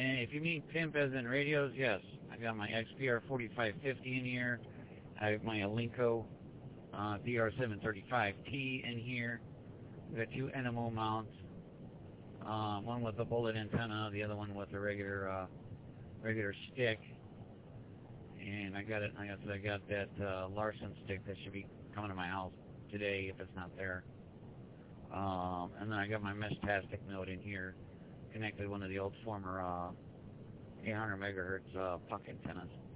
And if you mean pimp as in radios, yes. I got my XPR 4550 in here. I have my Alinco DR735T in here. We got two NMO mounts. One with a bullet antenna, the other one with a regular stick. And I got that Larson stick that should be coming to my house today if it's not there. And then I got my Meshtastic node in here, connected to one of the old former 800 megahertz puck antennas.